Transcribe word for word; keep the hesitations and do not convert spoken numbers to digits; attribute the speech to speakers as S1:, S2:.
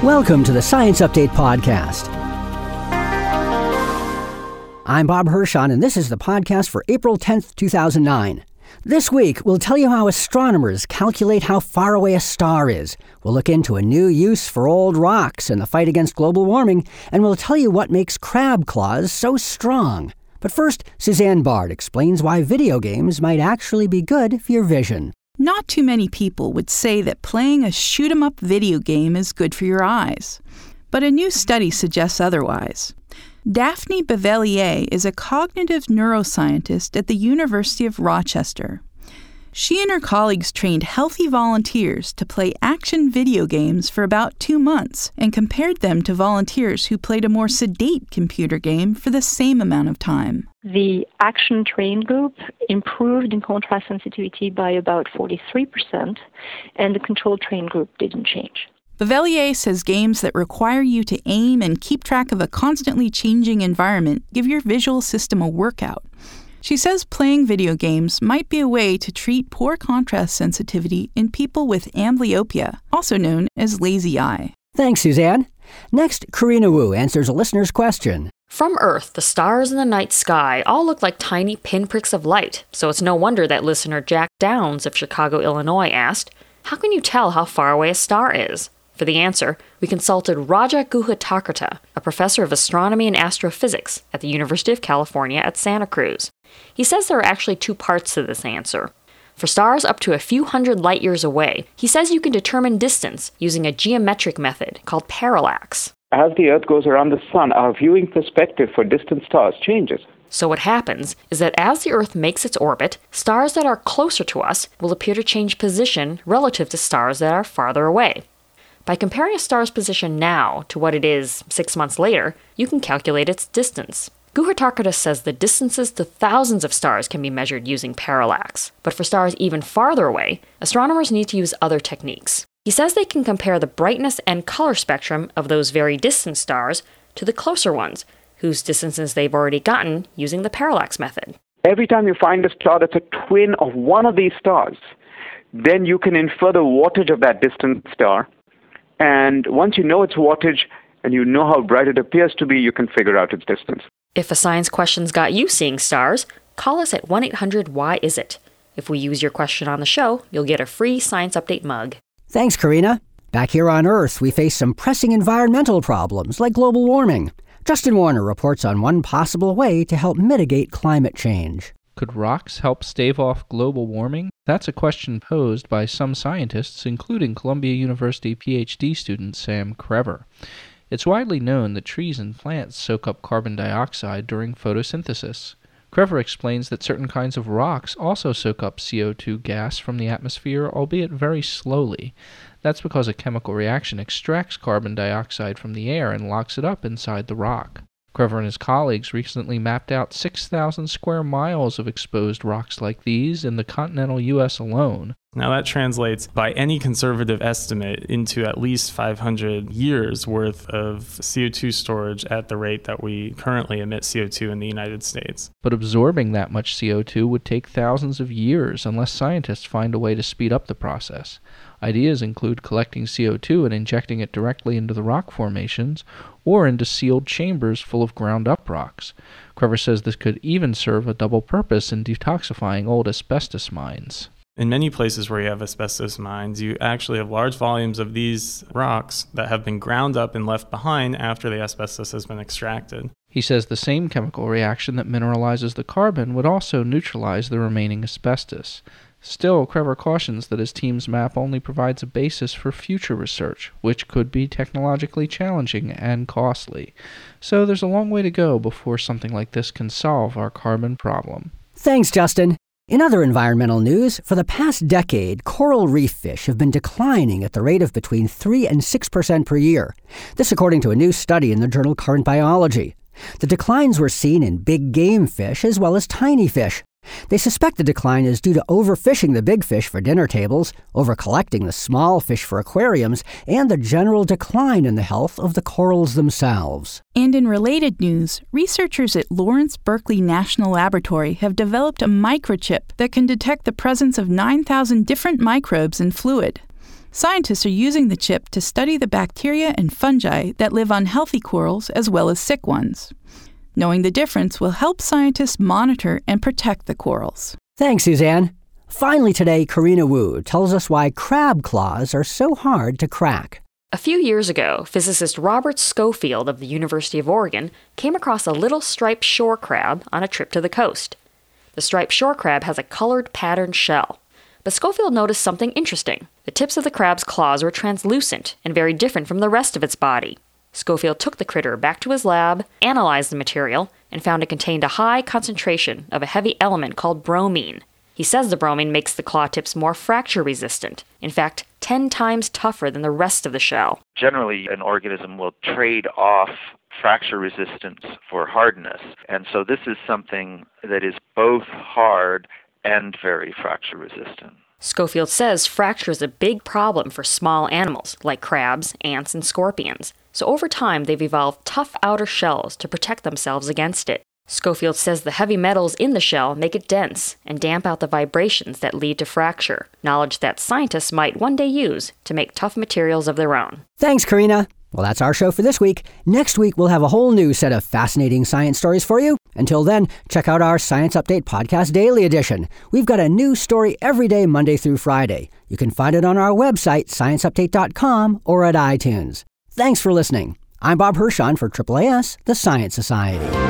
S1: Welcome to the Science Update Podcast. I'm Bob Hirschon, and this is the podcast for April tenth, two thousand nine. This week, we'll tell you how astronomers calculate how far away a star is. We'll look into a new use for old rocks in the fight against global warming, and we'll tell you what makes crab claws so strong. But first, Suzanne Bard explains why video games might actually be good for your vision.
S2: Not too many people would say that playing a shoot-'em-up video game is good for your eyes. But a new study suggests otherwise. Daphne Bavelier is a cognitive neuroscientist at the University of Rochester. She and her colleagues trained healthy volunteers to play action video games for about two months and compared them to volunteers who played a more sedate computer game for the same amount of time.
S3: The action trained group improved in contrast sensitivity by about forty-three percent, and the control trained group didn't change.
S2: Bavelier says games that require you to aim and keep track of a constantly changing environment give your visual system a workout. She says playing video games might be a way to treat poor contrast sensitivity in people with amblyopia, also known as lazy eye.
S1: Thanks, Suzanne. Next, Karina Wu answers a listener's question.
S4: From Earth, the stars in the night sky all look like tiny pinpricks of light, so it's no wonder that listener Jack Downs of Chicago, Illinois asked, "How can you tell how far away a star is?" For the answer, we consulted Raja Guhathakurta, a professor of astronomy and astrophysics at the University of California at Santa Cruz. He says there are actually two parts to this answer. For stars up to a few hundred light years away, he says you can determine distance using a geometric method called parallax.
S5: As the Earth goes around the Sun, our viewing perspective for distant stars changes.
S4: So what happens is that as the Earth makes its orbit, stars that are closer to us will appear to change position relative to stars that are farther away. By comparing a star's position now to what it is six months later, you can calculate its distance. Guhathakurta says the distances to thousands of stars can be measured using parallax, but for stars even farther away, astronomers need to use other techniques. He says they can compare the brightness and color spectrum of those very distant stars to the closer ones, whose distances they've already gotten using the parallax method.
S5: Every time you find a star that's a twin of one of these stars, then you can infer the wattage of that distant star. And once you know its wattage and you know how bright it appears to be, you can figure out its distance.
S4: If a science question's got you seeing stars, call us at one eight hundred why is it. If we use your question on the show, you'll get a free Science Update mug.
S1: Thanks, Karina. Back here on Earth, we face some pressing environmental problems like global warming. Justin Warner reports on one possible way to help mitigate climate change.
S6: Could rocks help stave off global warming? That's a question posed by some scientists, including Columbia University PhD student Sam Crever. It's widely known that trees and plants soak up carbon dioxide during photosynthesis. Crever explains that certain kinds of rocks also soak up C O two gas from the atmosphere, albeit very slowly. That's because a chemical reaction extracts carbon dioxide from the air and locks it up inside the rock. Crever and his colleagues recently mapped out six thousand square miles of exposed rocks like these in the continental U S alone.
S7: Now that translates, by any conservative estimate, into at least five hundred years worth of C O two storage at the rate that we currently emit C O two in the United States.
S6: But absorbing that much C O two would take thousands of years unless scientists find a way to speed up the process. Ideas include collecting C O two and injecting it directly into the rock formations or into sealed chambers full of ground-up rocks. Crever says this could even serve a double purpose in detoxifying old asbestos mines.
S7: In many places where you have asbestos mines, you actually have large volumes of these rocks that have been ground up and left behind after the asbestos has been extracted.
S6: He says the same chemical reaction that mineralizes the carbon would also neutralize the remaining asbestos. Still, Crever cautions that his team's map only provides a basis for future research, which could be technologically challenging and costly. So there's a long way to go before something like this can solve our carbon problem.
S1: Thanks, Justin. In other environmental news, for the past decade, coral reef fish have been declining at the rate of between three and six percent per year. This according to a new study in the journal Current Biology. The declines were seen in big game fish as well as tiny fish. They suspect the decline is due to overfishing the big fish for dinner tables, overcollecting the small fish for aquariums, and the general decline in the health of the corals themselves.
S2: And in related news, researchers at Lawrence Berkeley National Laboratory have developed a microchip that can detect the presence of nine thousand different microbes in fluid. Scientists are using the chip to study the bacteria and fungi that live on healthy corals as well as sick ones. Knowing the difference will help scientists monitor and protect the corals.
S1: Thanks, Suzanne. Finally today, Karina Wu tells us why crab claws are so hard to crack.
S4: A few years ago, physicist Robert Schofield of the University of Oregon came across a little striped shore crab on a trip to the coast. The striped shore crab has a colored patterned shell. But Schofield noticed something interesting. The tips of the crab's claws were translucent and very different from the rest of its body. Schofield took the critter back to his lab, analyzed the material, and found it contained a high concentration of a heavy element called bromine. He says the bromine makes the claw tips more fracture resistant, in fact, ten times tougher than the rest of the shell.
S8: Generally, an organism will trade off fracture resistance for hardness, and so this is something that is both hard and very fracture resistant.
S4: Schofield says fracture is a big problem for small animals like crabs, ants, and scorpions. So over time, they've evolved tough outer shells to protect themselves against it. Schofield says the heavy metals in the shell make it dense and damp out the vibrations that lead to fracture, knowledge that scientists might one day use to make tough materials of their own.
S1: Thanks, Karina. Well, that's our show for this week. Next week, we'll have a whole new set of fascinating science stories for you. Until then, check out our Science Update Podcast Daily Edition. We've got a new story every day, Monday through Friday. You can find it on our website, science update dot com, or at iTunes. Thanks for listening. I'm Bob Hirschon for A A A S, the Science Society.